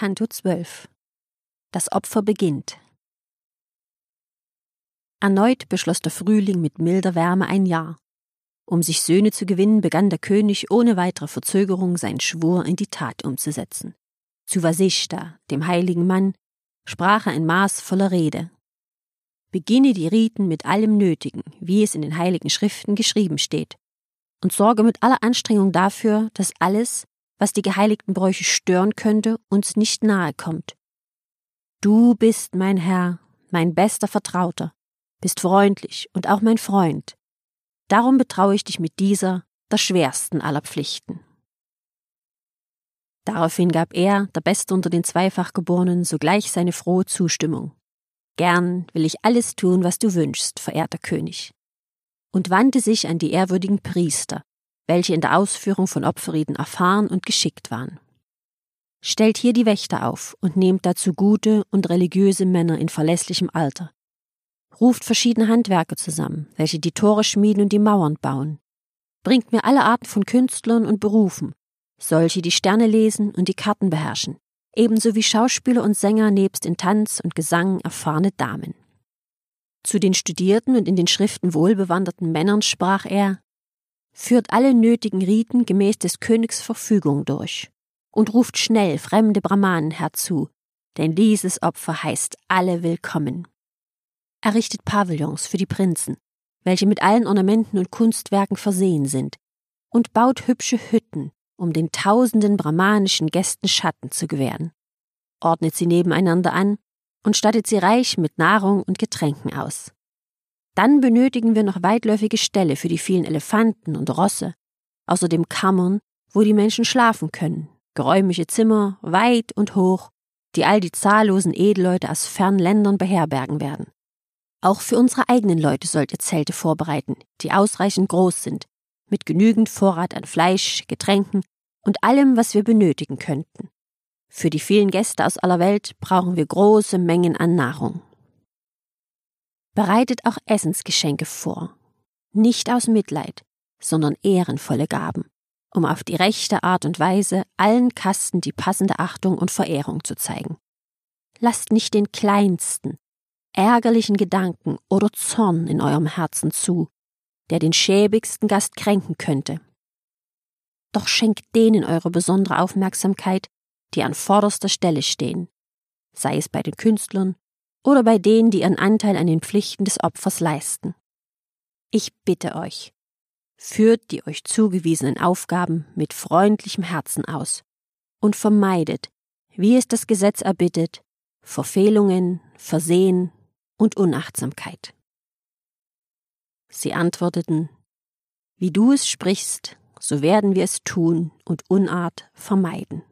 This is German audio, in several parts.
Canto 12. Das Opfer beginnt. Erneut beschloss der Frühling mit milder Wärme ein Jahr. Um sich Söhne zu gewinnen, begann der König ohne weitere Verzögerung seinen Schwur in die Tat umzusetzen. Zu Vasishta, dem heiligen Mann, sprach er in maßvoller Rede. Beginne die Riten mit allem Nötigen, wie es in den heiligen Schriften geschrieben steht, und sorge mit aller Anstrengung dafür, dass alles, was die geheiligten Bräuche stören könnte, uns nicht nahe kommt. Du bist mein Herr, mein bester Vertrauter, bist freundlich und auch mein Freund. Darum betraue ich dich mit dieser, der schwersten aller Pflichten. Daraufhin gab er, der Beste unter den Zweifachgeborenen, sogleich seine frohe Zustimmung. Gern will ich alles tun, was du wünschst, verehrter König. Und wandte sich an die ehrwürdigen Priester, welche in der Ausführung von Opferriten erfahren und geschickt waren. Stellt hier die Wächter auf und nehmt dazu gute und religiöse Männer in verlässlichem Alter. Ruft verschiedene Handwerker zusammen, welche die Tore schmieden und die Mauern bauen. Bringt mir alle Arten von Künstlern und Berufen, solche, die Sterne lesen und die Karten beherrschen, ebenso wie Schauspieler und Sänger nebst in Tanz und Gesang erfahrene Damen. Zu den studierten und in den Schriften wohlbewanderten Männern sprach er: Führt alle nötigen Riten gemäß des Königs Verfügung durch und ruft schnell fremde Brahmanen herzu, denn dieses Opfer heißt alle willkommen. Errichtet Pavillons für die Prinzen, welche mit allen Ornamenten und Kunstwerken versehen sind, und baut hübsche Hütten, um den tausenden brahmanischen Gästen Schatten zu gewähren. Ordnet sie nebeneinander an und stattet sie reich mit Nahrung und Getränken aus. Dann benötigen wir noch weitläufige Ställe für die vielen Elefanten und Rosse, außerdem Kammern, wo die Menschen schlafen können, geräumige Zimmer, weit und hoch, die all die zahllosen Edelleute aus fernen Ländern beherbergen werden. Auch für unsere eigenen Leute sollt ihr Zelte vorbereiten, die ausreichend groß sind, mit genügend Vorrat an Fleisch, Getränken und allem, was wir benötigen könnten. Für die vielen Gäste aus aller Welt brauchen wir große Mengen an Nahrung. Bereitet auch Essensgeschenke vor, nicht aus Mitleid, sondern ehrenvolle Gaben, um auf die rechte Art und Weise allen Kasten die passende Achtung und Verehrung zu zeigen. Lasst nicht den kleinsten, ärgerlichen Gedanken oder Zorn in eurem Herzen zu, der den schäbigsten Gast kränken könnte. Doch schenkt denen eure besondere Aufmerksamkeit, die an vorderster Stelle stehen, sei es bei den Künstlern oder bei denen, die ihren Anteil an den Pflichten des Opfers leisten. Ich bitte euch, führt die euch zugewiesenen Aufgaben mit freundlichem Herzen aus und vermeidet, wie es das Gesetz erbittet, Verfehlungen, Versehen und Unachtsamkeit. Sie antworteten: Wie du es sprichst, so werden wir es tun und Unart vermeiden.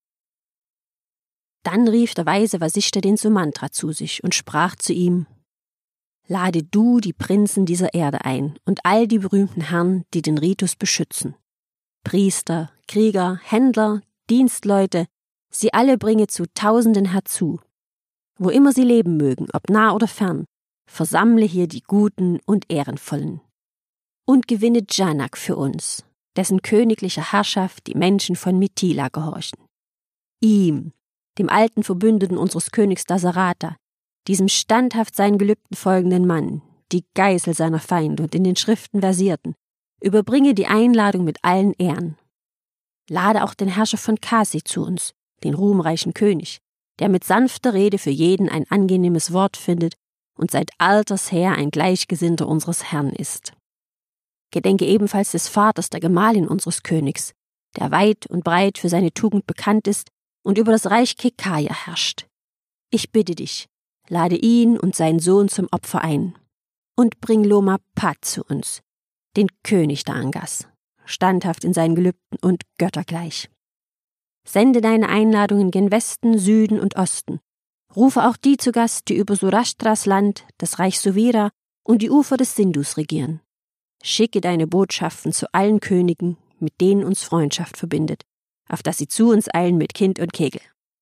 Dann rief der weise Vasishta den Sumantra zu sich und sprach zu ihm: Lade du die Prinzen dieser Erde ein und all die berühmten Herren, die den Ritus beschützen. Priester, Krieger, Händler, Dienstleute, sie alle bringe zu Tausenden herzu. Wo immer sie leben mögen, ob nah oder fern, versammle hier die Guten und Ehrenvollen. Und gewinne Janak für uns, dessen königlicher Herrschaft die Menschen von Mithila gehorchen. Ihm, dem alten Verbündeten unseres Königs Dasarata, diesem standhaft seinen Gelübden folgenden Mann, die Geißel seiner Feinde und in den Schriften versierten, überbringe die Einladung mit allen Ehren. Lade auch den Herrscher von Kasi zu uns, den ruhmreichen König, der mit sanfter Rede für jeden ein angenehmes Wort findet und seit alters her ein Gleichgesinnter unseres Herrn ist. Gedenke ebenfalls des Vaters der Gemahlin unseres Königs, der weit und breit für seine Tugend bekannt ist und über das Reich Kekaya herrscht. Ich bitte dich, lade ihn und seinen Sohn zum Opfer ein und bring Loma Pat zu uns, den König der Angas, standhaft in seinen Gelübden und göttergleich. Sende deine Einladungen gen Westen, Süden und Osten. Rufe auch die zu Gast, die über Surashtras Land, das Reich Suvira und die Ufer des Sindhus regieren. Schicke deine Botschaften zu allen Königen, mit denen uns Freundschaft verbindet, auf dass sie zu uns eilen mit Kind und Kegel.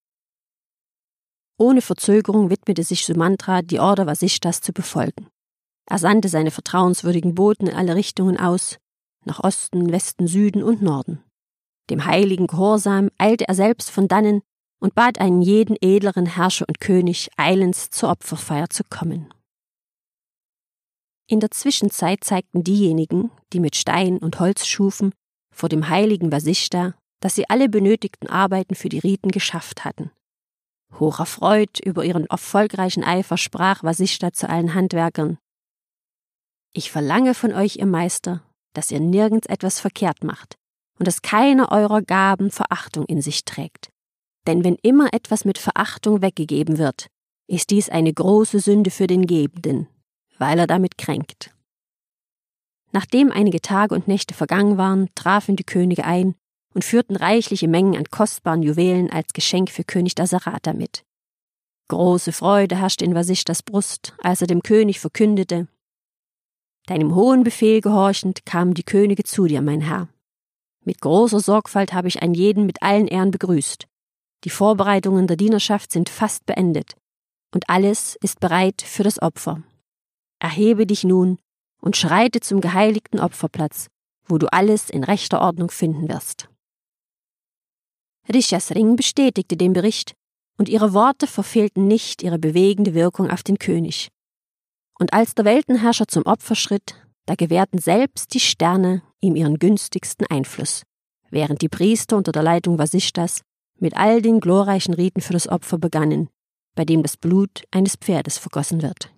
Ohne Verzögerung widmete sich Sumantra, die Order Vasishtas zu befolgen. Er sandte seine vertrauenswürdigen Boten in alle Richtungen aus, nach Osten, Westen, Süden und Norden. Dem heiligen Gehorsam eilte er selbst von dannen, und bat einen jeden edleren Herrscher und König, eilends zur Opferfeier zu kommen. In der Zwischenzeit zeigten diejenigen, die mit Stein und Holz schufen, vor dem heiligen Vasishta, dass sie alle benötigten Arbeiten für die Riten geschafft hatten. Hocherfreut über ihren erfolgreichen Eifer sprach Vasishta zu allen Handwerkern: Ich verlange von euch, ihr Meister, dass ihr nirgends etwas verkehrt macht und dass keine eurer Gaben Verachtung in sich trägt. Denn wenn immer etwas mit Verachtung weggegeben wird, ist dies eine große Sünde für den Gebenden, weil er damit kränkt. Nachdem einige Tage und Nächte vergangen waren, trafen die Könige ein und führten reichliche Mengen an kostbaren Juwelen als Geschenk für König Dasarata mit. Große Freude herrschte in Vasishtas Brust, als er dem König verkündete: Deinem hohen Befehl gehorchend kamen die Könige zu dir, mein Herr. Mit großer Sorgfalt habe ich einen jeden mit allen Ehren begrüßt. Die Vorbereitungen der Dienerschaft sind fast beendet und alles ist bereit für das Opfer. Erhebe dich nun und schreite zum geheiligten Opferplatz, wo du alles in rechter Ordnung finden wirst. Rishyasring bestätigte den Bericht, und ihre Worte verfehlten nicht ihre bewegende Wirkung auf den König. Und als der Weltenherrscher zum Opfer schritt, da gewährten selbst die Sterne ihm ihren günstigsten Einfluss, während die Priester unter der Leitung Vasishtas mit all den glorreichen Riten für das Opfer begannen, bei dem das Blut eines Pferdes vergossen wird.